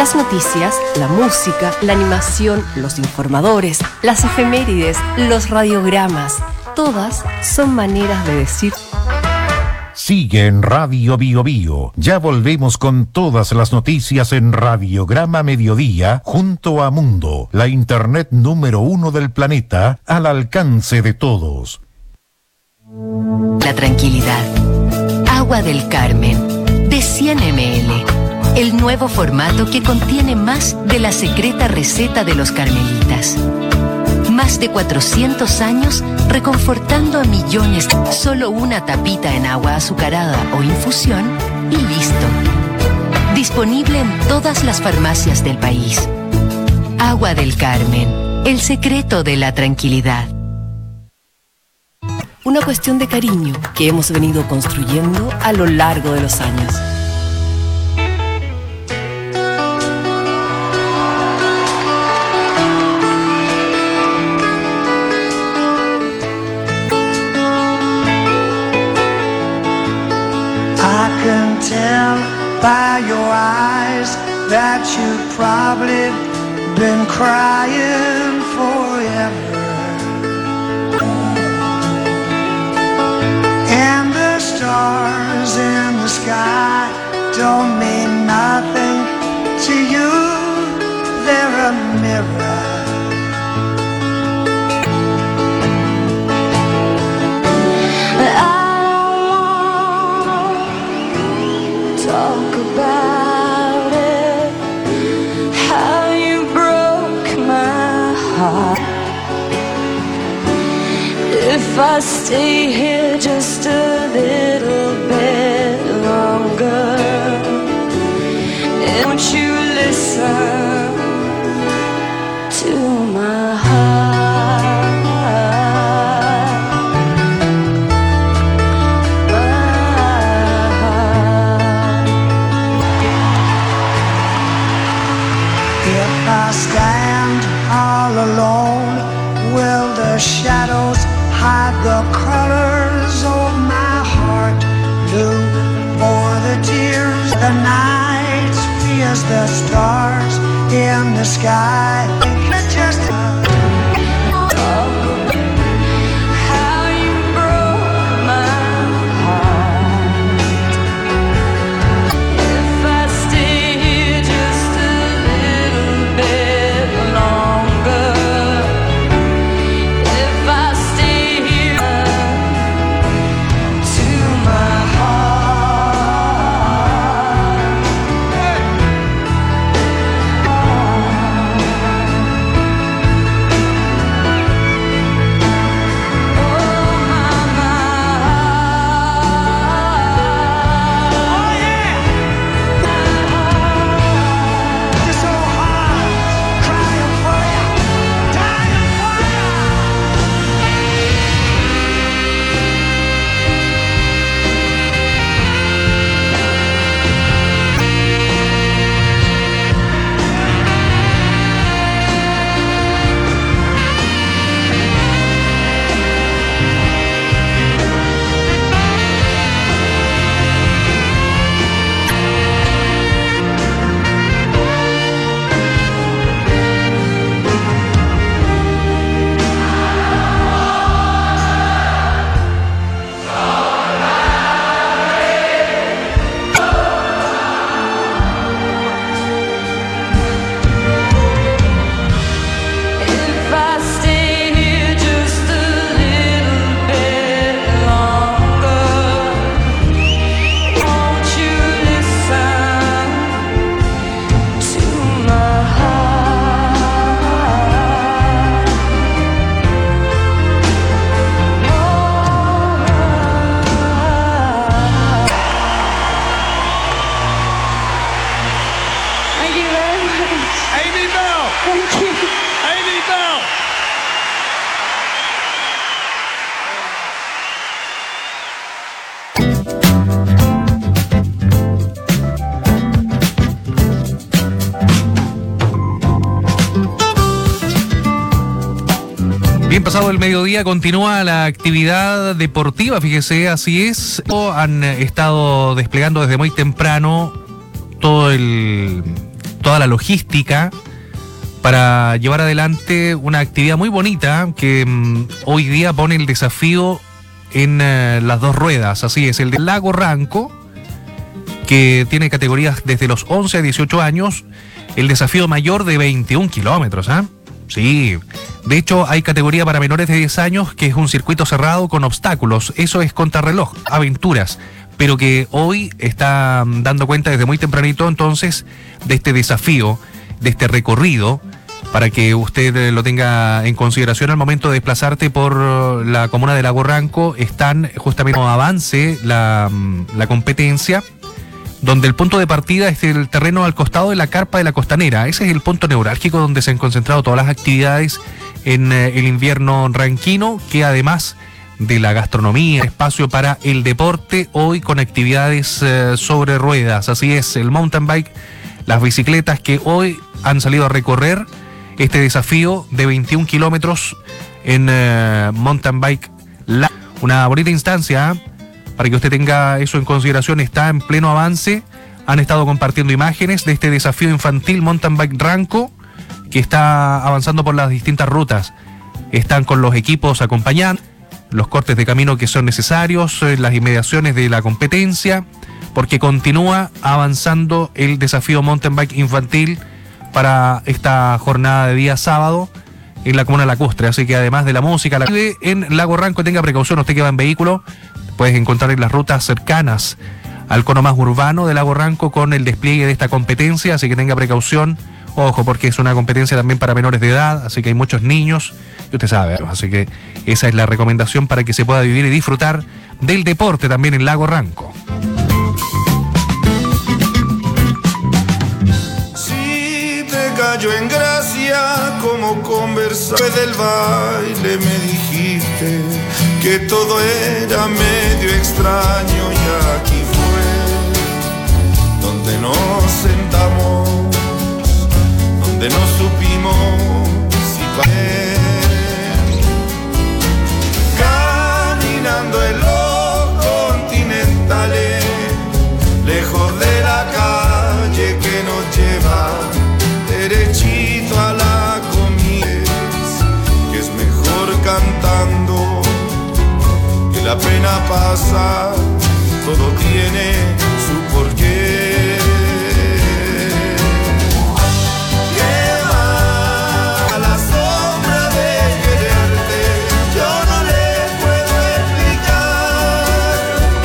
Las noticias, la música, la animación, los informadores, las efemérides, los radiogramas, todas son maneras de decir. Sigue en Radio Bio Bio. Ya volvemos con todas las noticias en Radiograma Mediodía junto a Mundo, la internet número 1 del planeta, al alcance de todos. La tranquilidad. Agua del Carmen, de 100 ml. El nuevo formato que contiene más de la secreta receta de los carmelitas. Más de 400 años reconfortando a millones. Solo una tapita en agua azucarada o infusión y listo. Disponible en todas las farmacias del país. Agua del Carmen, el secreto de la tranquilidad. Una cuestión de cariño que hemos venido construyendo a lo largo de los años. I can tell by your eyes that you've probably been crying forever. And the stars in the sky don't mean nothing to you. They're a mirror. Talk about it, how you broke my heart. If I stay here just a little bit longer, and won't you listen to my heart? I stand all alone, will the shadows hide the colors of my heart blue, or the tears the night fears the stars in the sky? Just How you broke my heart. If I stay here just a little bit longer, if I stay here to my this old heart crying for you, dying for you. If I stay here just a little bit longer, won't you listen to my heart? Thank you very much. Amy Bell! Thank you. Amy Bell! Bien pasado el mediodía, continúa la actividad deportiva, fíjese, así es. Han estado desplegando desde muy temprano toda toda la logística para llevar adelante una actividad muy bonita que hoy día pone el desafío en las dos ruedas. Así es, el del Lago Ranco, que tiene categorías desde los 11 a 18 años, el desafío mayor de 21 kilómetros, ¿ah? Sí, de hecho hay categoría para menores de 10 años que es un circuito cerrado con obstáculos, eso es contrarreloj, aventuras, pero que hoy está dando cuenta desde muy tempranito entonces de este desafío, de este recorrido, para que usted lo tenga en consideración al momento de desplazarte por la comuna de Lago Ranco. Están justamente como avance la competencia, donde el punto de partida es el terreno al costado de la carpa de la costanera. Ese es el punto neurálgico donde se han concentrado todas las actividades en el invierno ranquino, que además de la gastronomía, espacio para el deporte, hoy con actividades sobre ruedas. Así es, el mountain bike, las bicicletas que hoy han salido a recorrer este desafío de 21 kilómetros en mountain bike. Una bonita instancia, para que usted tenga eso en consideración, está en pleno avance. Han estado compartiendo imágenes de este desafío infantil Mountain Bike Ranco, que está avanzando por las distintas rutas. Están con los equipos acompañando, los cortes de camino que son necesarios, las inmediaciones de la competencia, porque continúa avanzando el desafío Mountain Bike infantil para esta jornada de día sábado en la comuna lacustre. Así que además de la música, en Lago Ranco, tenga precaución, usted que va en vehículo, puedes encontrar en las rutas cercanas al cono más urbano de Lago Ranco con el despliegue de esta competencia, así que tenga precaución, ojo, porque es una competencia también para menores de edad, así que hay muchos niños, y usted sabe, así que esa es la recomendación para que se pueda vivir y disfrutar del deporte también en Lago Ranco. Si te cayó en gracia como conversar del baile, me dijiste que todo era medio extraño, y aquí fue donde nos sentamos, donde no supimos si caer, caminando en los continentales, lejos de la calle que nos lleva derechito a la comida, que es mejor cantando. La pena pasa, todo tiene su porqué. Lleva a la sombra de quererte, yo no le puedo explicar.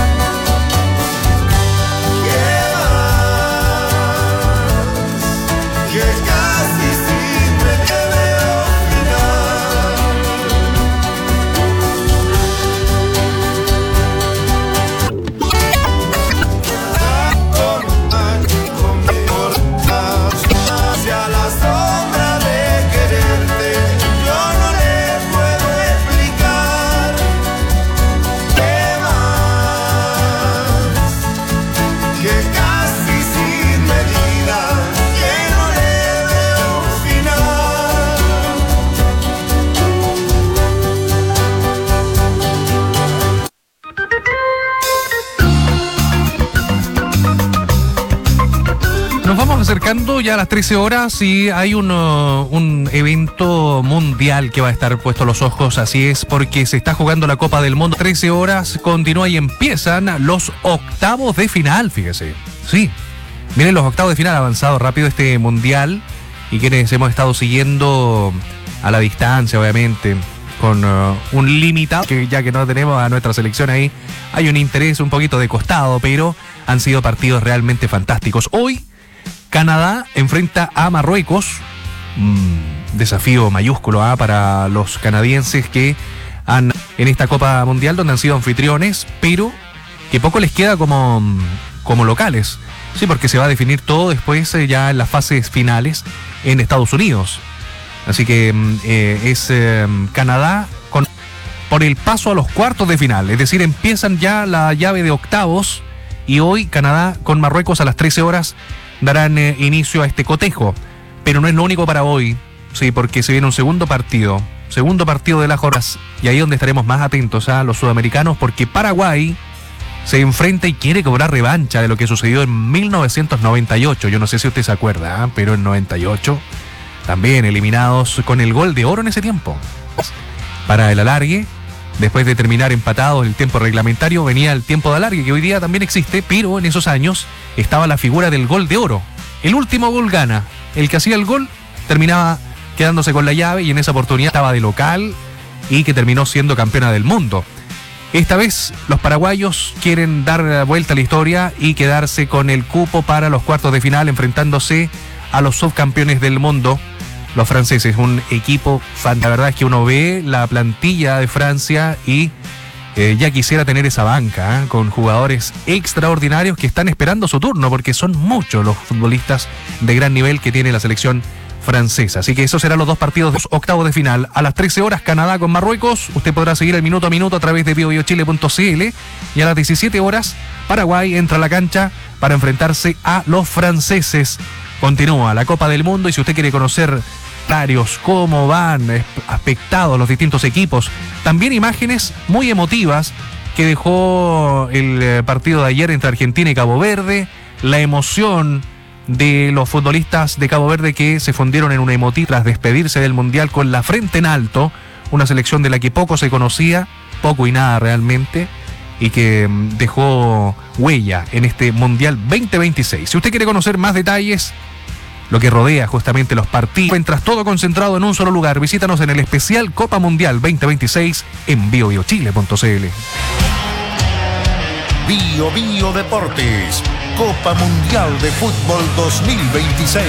Lleva que casi sin me veo final. Acercando ya a las 13 horas y hay un evento mundial que va a estar puesto los ojos, así es, porque se está jugando la Copa del Mundo. 13 horas continúa y empiezan los octavos de final, fíjese. Sí, miren, los octavos de final, ha avanzado rápido este mundial, y quienes hemos estado siguiendo a la distancia, obviamente, con un limitado, que ya que no tenemos a nuestra selección ahí, hay un interés un poquito de costado, pero han sido partidos realmente fantásticos. Hoy Canadá enfrenta a Marruecos, desafío mayúsculo para los canadienses que han en esta Copa Mundial, donde han sido anfitriones, pero que poco les queda como locales. Sí, porque se va a definir todo después ya en las fases finales en Estados Unidos. Así que es Canadá por el paso a los cuartos de final, es decir, empiezan ya la llave de octavos, y hoy Canadá con Marruecos a las 13 horas darán inicio a este cotejo, pero no es lo único para hoy, sí, porque se viene un segundo partido de las jornadas, y ahí donde estaremos más atentos a los sudamericanos, porque Paraguay se enfrenta y quiere cobrar revancha de lo que sucedió en 1998. Yo no sé si usted se acuerda, pero en 98 también eliminados con el gol de oro en ese tiempo. Para el alargue, después de terminar empatados el tiempo reglamentario, venía el tiempo de alargue, que hoy día también existe, pero en esos años estaba la figura del gol de oro. El último gol gana. El que hacía el gol terminaba quedándose con la llave y en esa oportunidad estaba de local y que terminó siendo campeona del mundo. Esta vez los paraguayos quieren dar vuelta a la historia y quedarse con el cupo para los cuartos de final, enfrentándose a los subcampeones del mundo, los franceses. Un equipo, la verdad es que uno ve la plantilla de Francia y ya quisiera tener esa banca, con jugadores extraordinarios que están esperando su turno, porque son muchos los futbolistas de gran nivel que tiene la selección francesa. Así que esos serán los dos partidos de los octavos de final. A las 13 horas, Canadá con Marruecos. Usted podrá seguir el minuto a minuto a través de biobiochile.cl. Y a las 17 horas, Paraguay entra a la cancha para enfrentarse a los franceses. Continúa la Copa del Mundo y si usted quiere conocer horarios, cómo van aspectados los distintos equipos, también imágenes muy emotivas que dejó el partido de ayer entre Argentina y Cabo Verde, la emoción de los futbolistas de Cabo Verde que se fundieron en una emotiva tras despedirse del Mundial con la frente en alto, una selección de la que poco se conocía, poco y nada realmente, y que dejó huella en este Mundial 2026. Si usted quiere conocer más detalles, lo que rodea justamente los partidos, mientras todo concentrado en un solo lugar, visítanos en el especial Copa Mundial 2026 en biobiochile.cl. Bio Bio Deportes, Copa Mundial de Fútbol 2026.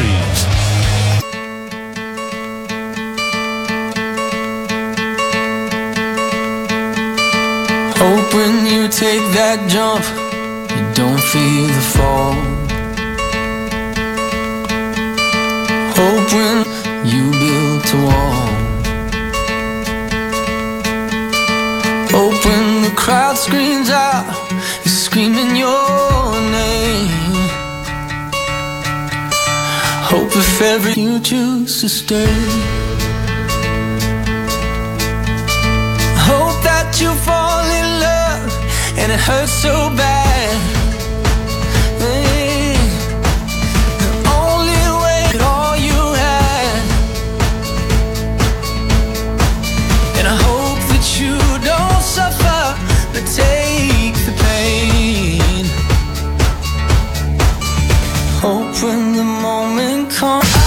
Hope when you take that jump, you don't feel the fall. Hope when you build a wall. Hope when the crowd screams out, you're screaming your name. Hope if ever you choose to stay. Hope that you fall in love and it hurts so bad. Hey, the only way is all you had. And I hope that you don't suffer, but take the pain. Hope when the moment comes